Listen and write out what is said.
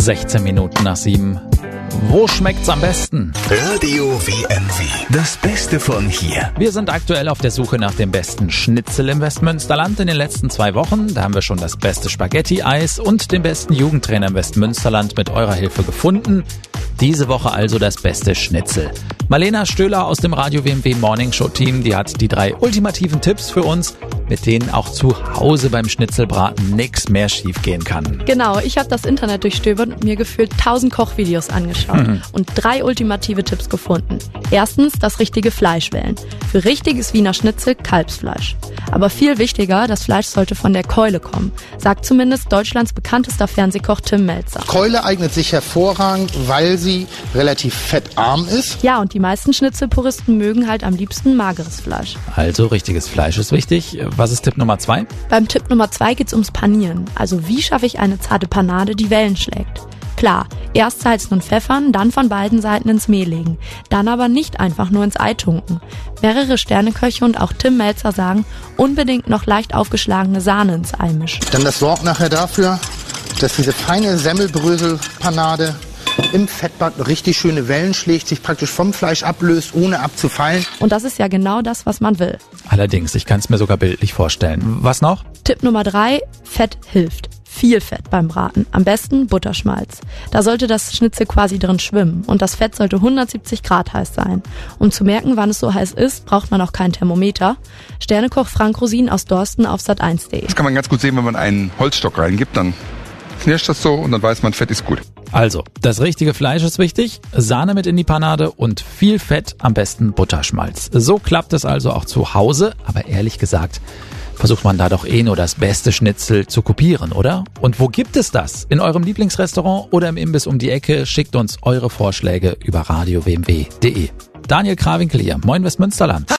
16 Minuten nach 7. Wo schmeckt's am besten? Radio WMW. Das Beste von hier. Wir sind aktuell auf der Suche nach dem besten Schnitzel im Westmünsterland in den letzten 2 Wochen. Da haben wir schon das beste Spaghetti-Eis und den besten Jugendtrainer im Westmünsterland mit eurer Hilfe gefunden. Diese Woche also das beste Schnitzel. Marlena Stöhler aus dem Radio WMW Morning Show Team, die hat die 3 ultimativen Tipps für uns, mit denen auch zu Hause beim Schnitzelbraten nichts mehr schief gehen kann. Genau, ich habe das Internet durchstöbert und mir gefühlt 1000 Kochvideos angeschaut und 3 ultimative Tipps gefunden. Erstens, das richtige Fleisch wählen. Für richtiges Wiener Schnitzel Kalbsfleisch. Aber viel wichtiger, das Fleisch sollte von der Keule kommen, sagt zumindest Deutschlands bekanntester Fernsehkoch Tim Melzer. Keule eignet sich hervorragend, weil sie relativ fettarm ist. Ja, und die meisten Schnitzelpuristen mögen halt am liebsten mageres Fleisch. Also richtiges Fleisch ist wichtig. Was ist Tipp Nummer 2? Beim Tipp Nummer 2 geht's ums Panieren. Also wie schaffe ich eine zarte Panade, die Wellen schlägt? Klar, erst salzen und pfeffern, dann von beiden Seiten ins Mehl legen. Dann aber nicht einfach nur ins Ei tunken. Mehrere Sterneköche und auch Tim Melzer sagen, unbedingt noch leicht aufgeschlagene Sahne ins Ei mischen. Denn das sorgt nachher dafür, dass diese feine Semmelbröselpanade im Fettbad richtig schöne Wellen schlägt, sich praktisch vom Fleisch ablöst, ohne abzufallen. Und das ist ja genau das, was man will. Allerdings, ich kann es mir sogar bildlich vorstellen. Was noch? Tipp Nummer 3, Fett hilft. Viel Fett beim Braten, am besten Butterschmalz. Da sollte das Schnitzel quasi drin schwimmen und das Fett sollte 170 Grad heiß sein. Um zu merken, wann es so heiß ist, braucht man auch kein Thermometer. Sternekoch Frank Rosin aus Dorsten auf sat1.de. Das kann man ganz gut sehen, wenn man einen Holzstock reingibt, dann knirscht das so und dann weiß man, Fett ist gut. Also, das richtige Fleisch ist wichtig, Sahne mit in die Panade und viel Fett, am besten Butterschmalz. So klappt es also auch zu Hause, aber ehrlich gesagt, versucht man da doch nur das beste Schnitzel zu kopieren, oder? Und wo gibt es das? In eurem Lieblingsrestaurant oder im Imbiss um die Ecke? Schickt uns eure Vorschläge über radiowmw.de. Daniel Krawinkel hier, Moin Westmünsterland.